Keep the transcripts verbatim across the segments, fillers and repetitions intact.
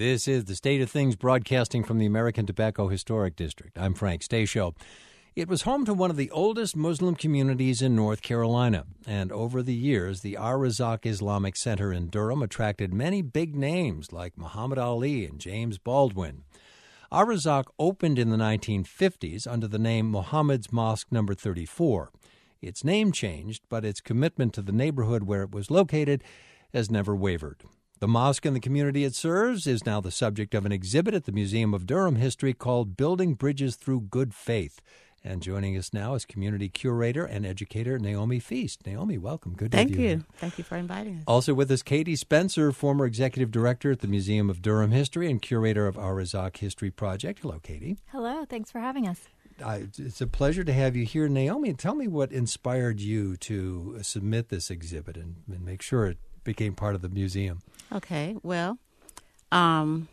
This is The State of Things, broadcasting from the American Tobacco Historic District. I'm Frank Stasio. It was home to one of the oldest Muslim communities in North Carolina, and over the years, the Ar-Razak Islamic Center in Durham attracted many big names like Muhammad Ali and James Baldwin. Ar-Razak opened in the nineteen fifties under the name Muhammad's Mosque Number thirty-four. Its name changed, but its commitment to the neighborhood where it was located has never wavered. The mosque and the community it serves is now the subject of an exhibit at the Museum of Durham History called Building Bridges Through Good Faith. And joining us now is community curator and educator Naomi Feast. Naomi, welcome. Good to have you. Thank you. Here. Thank you for inviting us. Also with us, Katie Spencer, former executive director at the Museum of Durham History and curator of Ar-Razak History Project. Hello, Katie. Hello. Thanks for having us. Uh, it's a pleasure to have you here. Naomi, tell me what inspired you to submit this exhibit and, and make sure it became part of the museum. Okay. Well, um,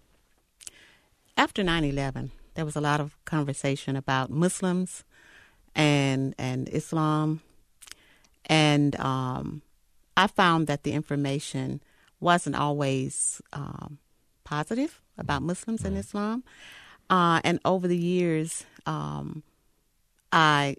after nine eleven, there was a lot of conversation about Muslims and and Islam, and um, I found that the information wasn't always um, positive about Muslims and Islam. Uh, and over the years, um, I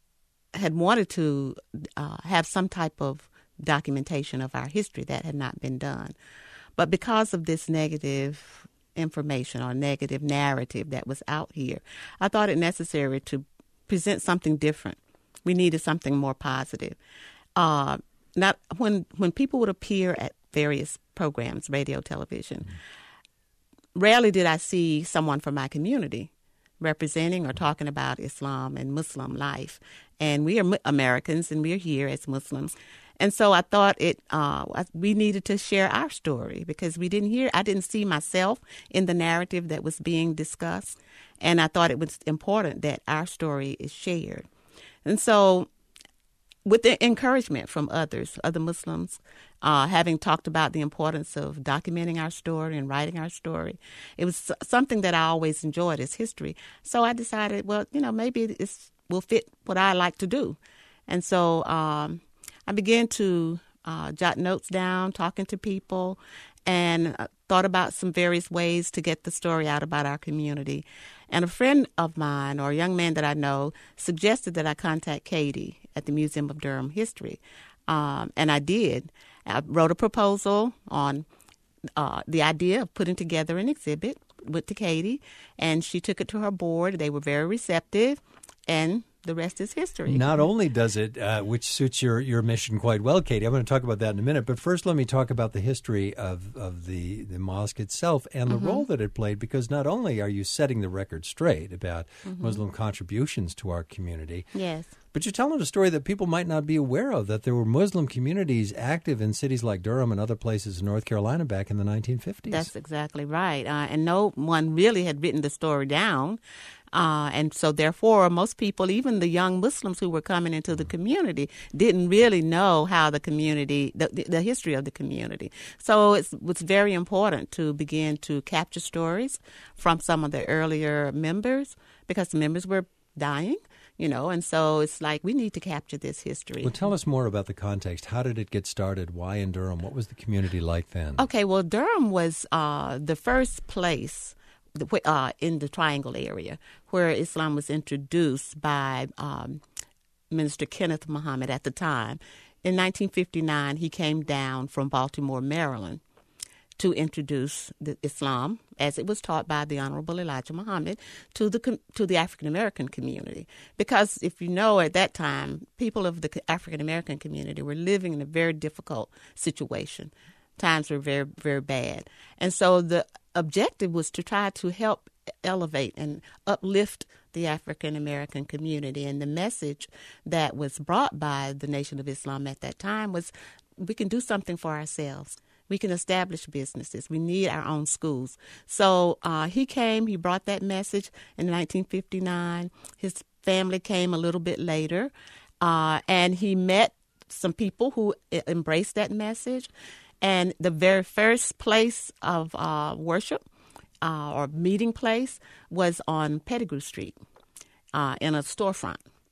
had wanted to uh, have some type of documentation of our history that had not been done. But because of this negative information or negative narrative that was out here, I thought it necessary to present something different. We needed something more positive. Uh, not when when people would appear at various programs, radio, television, mm-hmm. rarely did I see someone from my community representing or talking about Islam and Muslim life. And we are Americans, and we're here as Muslims. And so I thought it uh, we needed to share our story because we didn't hear, I didn't see myself in the narrative that was being discussed. And I thought it was important that our story is shared. And so with the encouragement from others, other Muslims, uh, having talked about the importance of documenting our story and writing our story, it was something that I always enjoyed as history. So I decided, well, you know, maybe it will fit what I like to do. And so um, I began to uh, jot notes down, talking to people, and uh, thought about some various ways to get the story out about our community. And a friend of mine, or a young man that I know, suggested that I contact Katie at the Museum of Durham History. Um, and I did. I wrote a proposal on uh, the idea of putting together an exhibit, went to Katie, and she took it to her board. They were very receptive, and the rest is history. Not only does it, uh, which suits your, your mission quite well, Katie. I'm going to talk about that in a minute. But first, let me talk about the history of, of the, the mosque itself and the mm-hmm. role that it played, because not only are you setting the record straight about mm-hmm. Muslim contributions to our community, yes, but you're telling a story that people might not be aware of, that there were Muslim communities active in cities like Durham and other places in North Carolina back in the nineteen fifties. That's exactly right. Uh, and no one really had written the story down. Uh, and so, therefore, most people, even the young Muslims who were coming into the community, didn't really know how the community, the, the history of the community. So it's, it's very important to begin to capture stories from some of the earlier members, because the members were dying, you know, and so it's like we need to capture this history. Well, tell us more about the context. How did it get started? Why in Durham? What was the community like then? Okay, well, Durham was uh, the first place Uh, in the Triangle area, where Islam was introduced by um, Minister Kenneth Muhammad at the time. In nineteen fifty-nine, he came down from Baltimore, Maryland, to introduce the Islam, as it was taught by the Honorable Elijah Muhammad, to the to the African American community. Because if you know, at that time, people of the African American community were living in a very difficult situation. Times were very, very bad. And so the objective was to try to help elevate and uplift the African American community. And the message that was brought by the Nation of Islam at that time was, we can do something for ourselves. We can establish businesses. We need our own schools. So uh, he came, he brought that message in nineteen fifty-nine. His family came a little bit later, uh, and he met some people who embraced that message. And the very first place of uh, worship uh, or meeting place was on Pettigrew Street uh, in a storefront.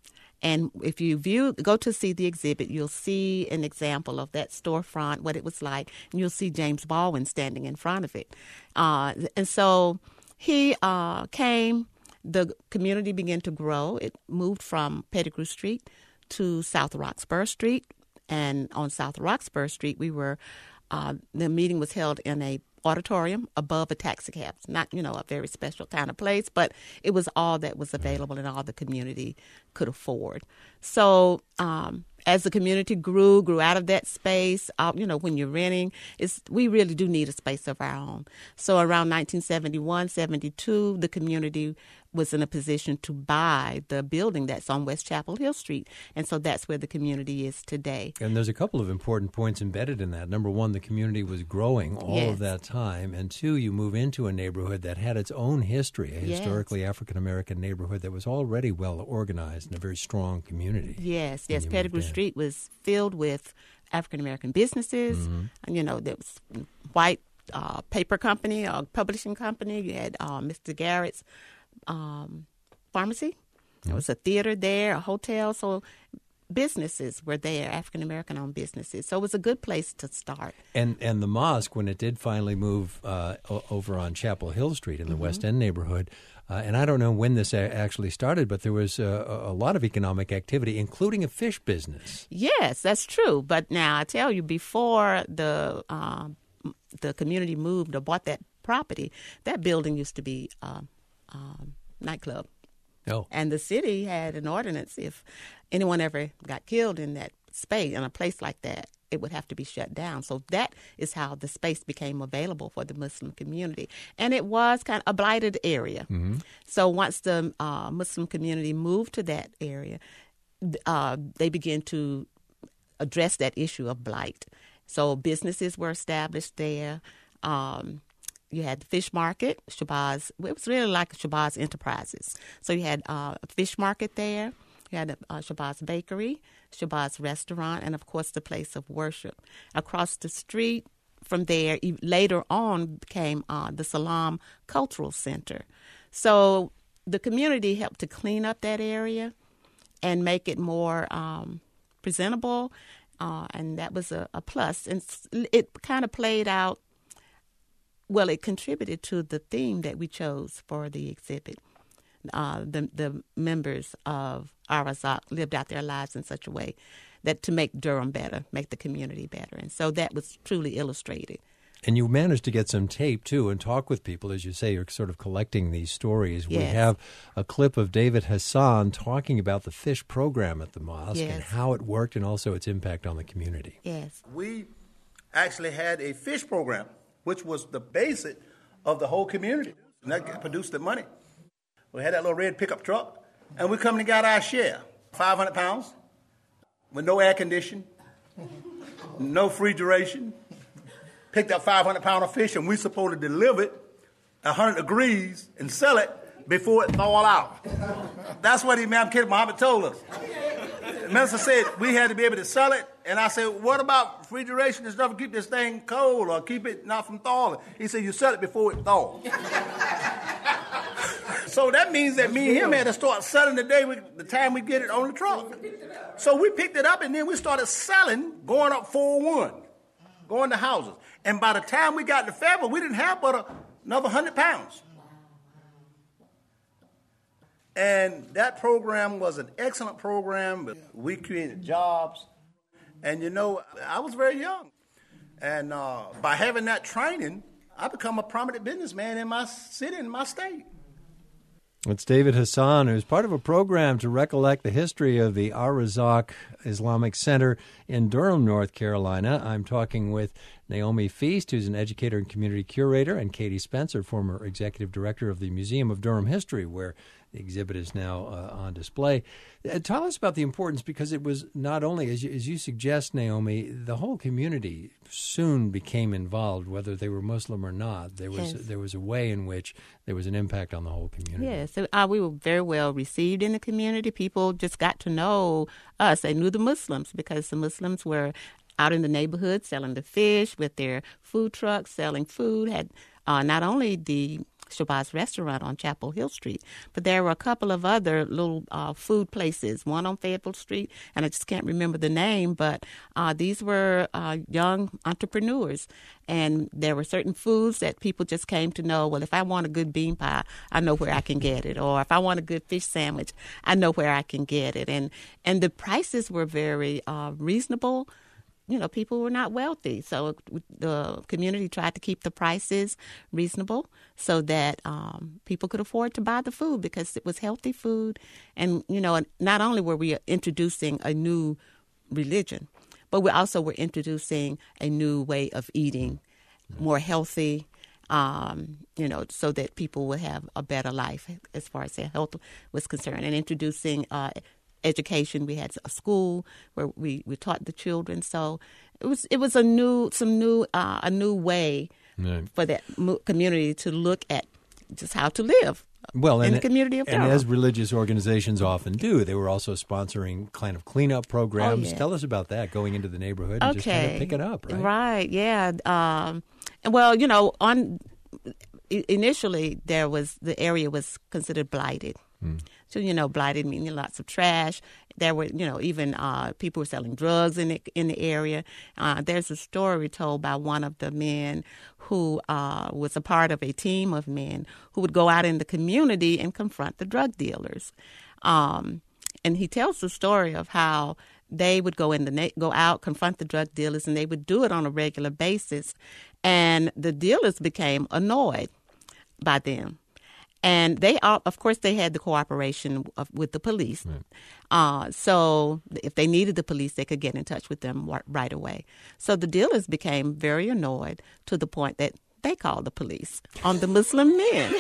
And if you view, go to see the exhibit, you'll see an example of that storefront, what it was like, and you'll see James Baldwin standing in front of it. Uh, and so he uh, came, the community began to grow. It moved from Pettigrew Street to South Roxborough Street. And on South Roxborough Street, we were, uh, the meeting was held in a auditorium above a taxi cab. Not, you know, a very special kind of place, but it was all that was available and all the community could afford. So um, as the community grew, grew out of that space, uh, you know, when you're renting, it's, we really do need a space of our own. So around nineteen seventy-one, seventy-two, the community was in a position to buy the building that's on West Chapel Hill Street. And so that's where the community is today. And there's a couple of important points embedded in that. Number one, the community was growing all yes. of that time. And two, you move into a neighborhood that had its own history, a yes. historically African-American neighborhood that was already well organized and a very strong community. Yes, yes. Pettigrew Street was filled with African-American businesses. Mm-hmm. And, you know, there was white uh, paper company or publishing company. You had uh, Mister Garrett's Um, pharmacy. There was a theater there, a hotel. So businesses were there, African-American owned businesses. So it was a good place to start. And and the mosque, when it did finally move uh, o- over on Chapel Hill Street in the mm-hmm. West End neighborhood, uh, and I don't know when this a- actually started, but there was a, a lot of economic activity, including a fish business. Yes, that's true. But now I tell you, before the um, the community moved or bought that property, that building used to be um, Um, nightclub. Oh. And the city had an ordinance, if anyone ever got killed in that space, in a place like that, it would have to be shut down. So that is how the space became available for the Muslim community. And it was kind of a blighted area. Mm-hmm. So once the uh, Muslim community moved to that area, uh, they began to address that issue of blight. So businesses were established there. Um You had the fish market, Shabazz. It was really like Shabazz Enterprises. So you had uh, a fish market there. You had a uh, Shabazz Bakery, Shabazz Restaurant, and, of course, the place of worship. Across the street from there, later on, came uh, the Salam Cultural Center. So the community helped to clean up that area and make it more um, presentable, uh, and that was a, a plus. And it kind of played out. Well, it contributed to the theme that we chose for the exhibit. Uh, the the members of Ar-Razak lived out their lives in such a way that to make Durham better, make the community better. And so that was truly illustrated. And you managed to get some tape, too, and talk with people. As you say, you're sort of collecting these stories. Yes. We have a clip of David Hassan talking about the fish program at the mosque yes. and how it worked and also its impact on the community. Yes. We actually had a fish program, which was the basic of the whole community. And that produced the money. We had that little red pickup truck, and we come and got our share, five hundred pounds, with no air conditioning, no refrigeration. Picked up five hundred pounds of fish, and we supposed to deliver it one hundred degrees and sell it before it thawed out. That's what Imam Kid Muhammad told us. The minister said we had to be able to sell it, and I said, what about refrigeration and stuff to keep this thing cold or keep it not from thawing? He said, you sell it before it thaws. So that means that me and him had to start selling the day, we, the time we get it on the truck. So we picked it up, and then we started selling, going up four oh one, going to houses. And by the time we got to Fayetteville, we didn't have but a, another one hundred pounds. And that program was an excellent program. We created jobs. And, you know, I was very young. And uh, by having that training, I become a prominent businessman in my city, in my state. It's David Hassan, who's part of a program to recollect the history of the Ar-Razak Islamic Center in Durham, North Carolina. I'm talking with Naomi Feast, who's an educator and community curator, and Katie Spencer, former executive director of the Museum of Durham History, where the exhibit is now uh, on display. Uh, tell us about the importance, because it was not only, as you, as you suggest, Naomi, the whole community soon became involved, whether they were Muslim or not. There was yes. there was a way in which there was an impact on the whole community. Yes, so, uh, we were very well received in the community. People just got to know us. They knew the Muslims because the Muslims were out in the neighborhood selling the fish with their food trucks, selling food, had uh, not only the Shabazz Restaurant on Chapel Hill Street. But there were a couple of other little uh, food places, one on Fayetteville Street, and I just can't remember the name, but uh, these were uh, young entrepreneurs. And there were certain foods that people just came to know, well, if I want a good bean pie, I know where I can get it. Or if I want a good fish sandwich, I know where I can get it. And, and the prices were very uh, reasonable. You know, people were not wealthy. So the community tried to keep the prices reasonable so that um, people could afford to buy the food because it was healthy food. And, you know, not only were we introducing a new religion, but we also were introducing a new way of eating, more healthy, um, you know, so that people would have a better life as far as their health was concerned, and introducing uh education. We had a school where we, we taught the children. So it was it was a new some new uh, a new way right. for that community to look at just how to live. Well, in and the community of and Durham. As religious organizations often do, they were also sponsoring kind of cleanup programs. Oh, yeah. Tell us about that, going into the neighborhood and okay. just kind of pick it up, right? Right, yeah. Um, well, you know, on initially there was the area was considered blighted. Hmm. So, you know, blighted meaning lots of trash. There were, you know, even uh, people were selling drugs in the, in the area. Uh, there's a story told by one of the men who uh, was a part of a team of men who would go out in the community and confront the drug dealers. Um, and he tells the story of how they would go in the na- go out, confront the drug dealers, and they would do it on a regular basis. And the dealers became annoyed by them. And they, all, of course, they had the cooperation of, with the police. Right. Uh, so if they needed the police, they could get in touch with them right away. So the dealers became very annoyed to the point that they called the police on the Muslim men.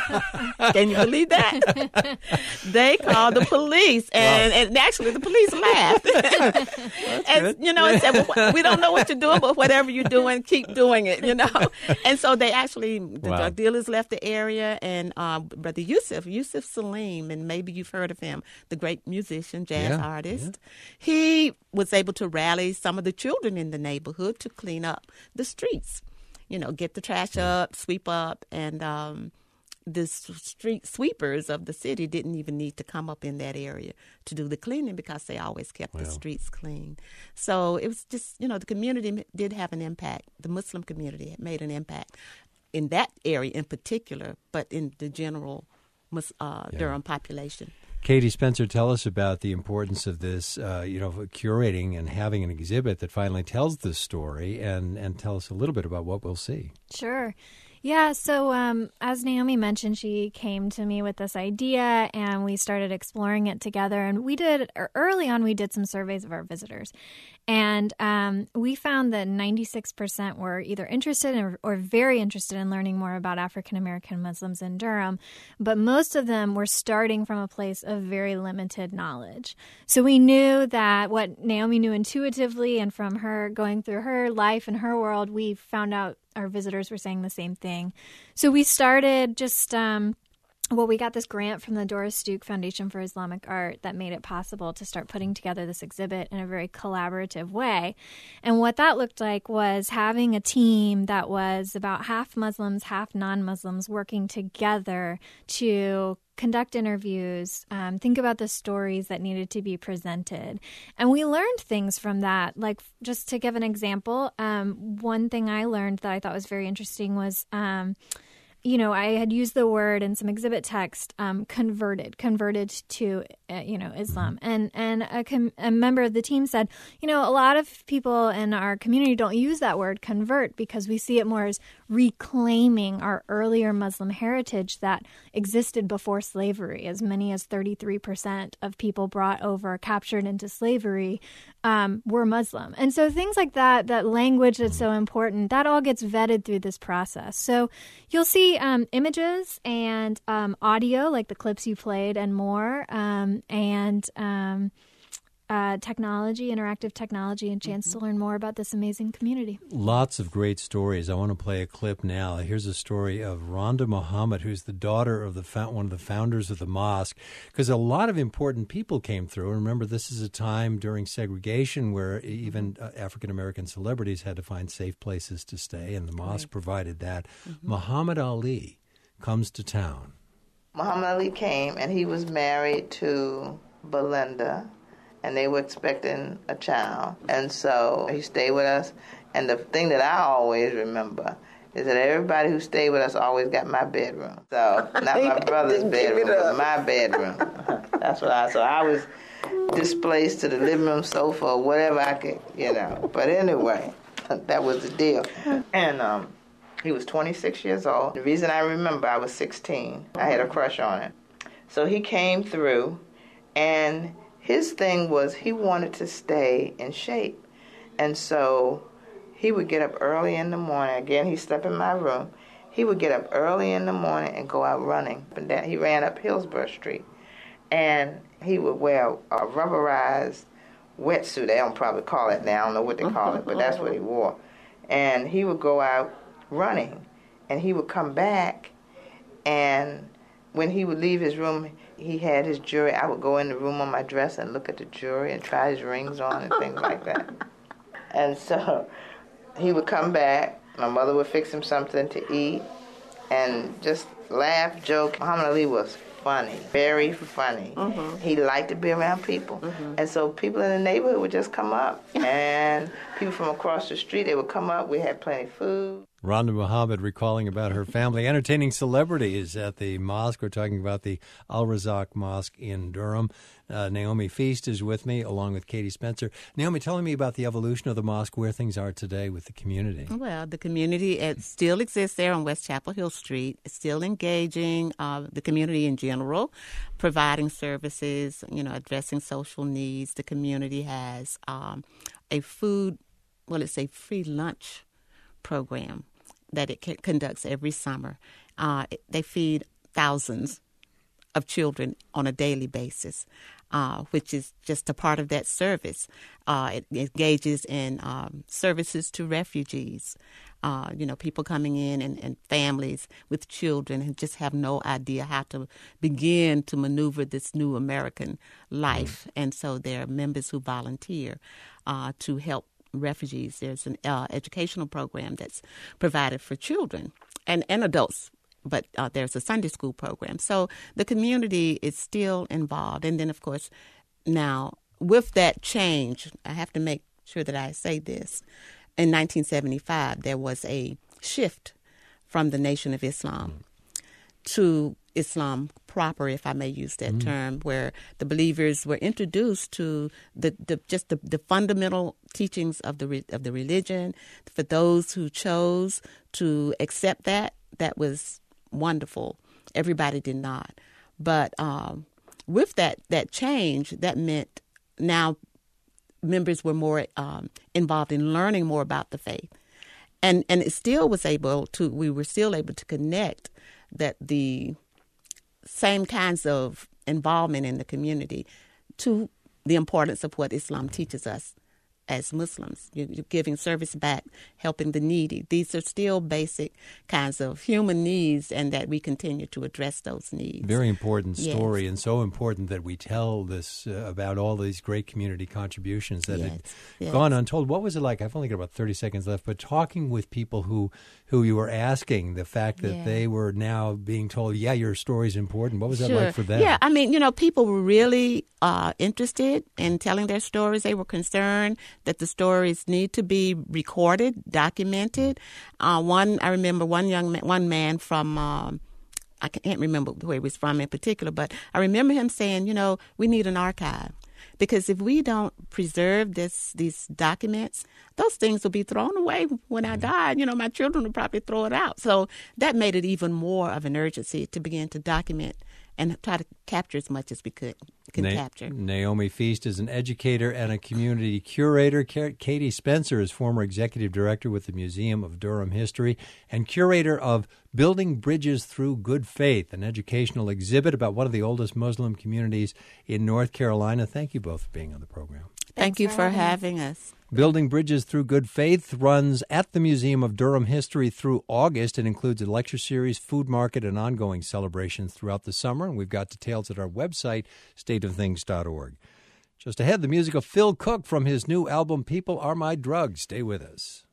Can you believe that? They called the police, and, wow. and actually the police laughed. and, you know, and said, well, we don't know what you're doing, but whatever you're doing, keep doing it, you know. And so they actually, the wow. drug dealers left the area, and uh, Brother Yusuf, Yusuf Salim, and maybe you've heard of him, the great musician, jazz yeah, artist, yeah. he was able to rally some of the children in the neighborhood to clean up the streets. You know, get the trash up, sweep up, and um, the street sweepers of the city didn't even need to come up in that area to do the cleaning because they always kept wow. the streets clean. So it was just, you know, the community did have an impact. The Muslim community had made an impact in that area in particular, but in the general uh, yeah. Durham population. Katie Spencer, tell us about the importance of this, uh, you know, curating and having an exhibit that finally tells this story, and, and tell us a little bit about what we'll see. Sure. Yeah, so um, as Naomi mentioned, she came to me with this idea, and we started exploring it together. And we did, early on, we did some surveys of our visitors. And um, we found that ninety-six percent were either interested in, or, or very interested in learning more about African-American Muslims in Durham. But most of them were starting from a place of very limited knowledge. So we knew that what Naomi knew intuitively, and from her going through her life and her world, we found out our visitors were saying the same thing. So we started just, um, well, we got this grant from the Doris Duke Foundation for Islamic Art that made it possible to start putting together this exhibit in a very collaborative way. And what that looked like was having a team that was about half Muslims, half non-Muslims working together to conduct interviews, um, think about the stories that needed to be presented. And we learned things from that. Like, just to give an example, um, one thing I learned that I thought was very interesting was, um, you know, I had used the word in some exhibit text, um, converted, converted to, uh, you know, Islam. And and a, com- a member of the team said, you know, a lot of people in our community don't use that word convert because we see it more as reclaiming our earlier Muslim heritage that existed before slavery. As many as thirty-three percent of people brought over, captured into slavery, um, were Muslim. And so things like that, that language that's so important, that all gets vetted through this process. So you'll see um, images and um, audio, like the clips you played and more, um, and um, uh, technology, interactive technology, and chance mm-hmm. to learn more about this amazing community. Lots of great stories. I want to play a clip now. Here's a story of Rhonda Muhammad, who's the daughter of the one of the founders of the mosque, because a lot of important people came through. And remember, this is a time during segregation where even uh, African-American celebrities had to find safe places to stay, and the mosque right. provided that. Mm-hmm. Muhammad Ali comes to town. Muhammad Ali came, and he was married to Belinda, and they were expecting a child. And so he stayed with us. And the thing that I always remember is that everybody who stayed with us always got my bedroom. So, not my brother's bedroom, but my bedroom. That's what I, so I was displaced to the living room sofa or whatever I could, you know. But anyway, that was the deal. And um, he was twenty-six years old. The reason I remember, I was sixteen. I had a crush on him. So he came through, and his thing was he wanted to stay in shape. And so he would get up early in the morning. Again, he slept in my room. He would get up early in the morning and go out running. And then he ran up Hillsborough Street. And he would wear a rubberized wetsuit. They don't probably call it now. I don't know what they call it, but that's what he wore. And he would go out running. And he would come back, and when he would leave his room, he had his jewelry. I would go in the room on my dress and look at the jewelry and try his rings on and things like that. And so he would come back. My mother would fix him something to eat and just laugh, joke. Muhammad Ali was funny, very funny. Mm-hmm. He liked to be around people. Mm-hmm. And so people in the neighborhood would just come up. And people from across the street, they would come up. We had plenty of food. Rhonda Muhammad recalling about her family entertaining celebrities at the mosque. We're talking about the Al-Razak Mosque in Durham. Uh, Naomi Feast is with me, along with Katie Spencer. Naomi, telling me about the evolution of the mosque, where things are today with the community. Well, the community it still exists there on West Chapel Hill Street. It's still engaging uh, the community in general, providing services, you know, addressing social needs. The community has um, a food, well, it's a free lunch program that it c- conducts every summer. Uh, it, they feed thousands of children on a daily basis, uh, which is just a part of that service. Uh, it engages in um, services to refugees, uh, you know, people coming in and, and families with children who just have no idea how to begin to maneuver this new American life. Mm. And so there are members who volunteer uh, to help refugees. There's an uh, educational program that's provided for children and, and adults, but uh, there's a Sunday school program. So the community is still involved. And then, of course, now with that change, I have to make sure that I say this. In nineteen seventy-five, there was a shift from the Nation of Islam mm. to Islam proper, if I may use that mm. term, where the believers were introduced to the, the just the, the fundamental teachings of the re, of the religion. For those who chose to accept that, that was wonderful. Everybody did not. But um, with that that change, that meant now members were more um, involved in learning more about the faith, and and it still was able to. We were still able to connect that the same kinds of involvement in the community to the importance of what Islam teaches us as Muslims. You're giving service back, helping the needy. These are still basic kinds of human needs, and that we continue to address those needs. Very important story, yes. and so important that we tell this uh, about all these great community contributions that yes. had yes. gone untold. What was it like? I've only got about thirty seconds left, but talking with people who, who you were asking, the fact that yeah. they were now being told, yeah, your story's important. What was that sure. like for them? Yeah, I mean, you know, people were really uh, interested in telling their stories. They were concerned that the stories need to be recorded, documented. Uh, one, I remember one young man, one man from, um, I can't remember where he was from in particular, but I remember him saying, you know, we need an archive. Because if we don't preserve this, these documents, those things will be thrown away when I die. You know, my children will probably throw it out. So that made it even more of an urgency to begin to document and try to capture as much as we could can Na- capture. Naomi Feast is an educator and a community curator. K- Katie Spencer is former executive director with the Museum of Durham History and curator of Building Bridges Through Good Faith, an educational exhibit about one of the oldest Muslim communities in North Carolina. Thank you both for being on the program. Thank Thanks you for for having having us. Building Bridges Through Good Faith runs at the Museum of Durham History through August. It includes a lecture series, food market, and ongoing celebrations throughout the summer. And we've got details at our website, state of things dot org. Just ahead, the music of Phil Cook from his new album, People Are My Drugs. Stay with us.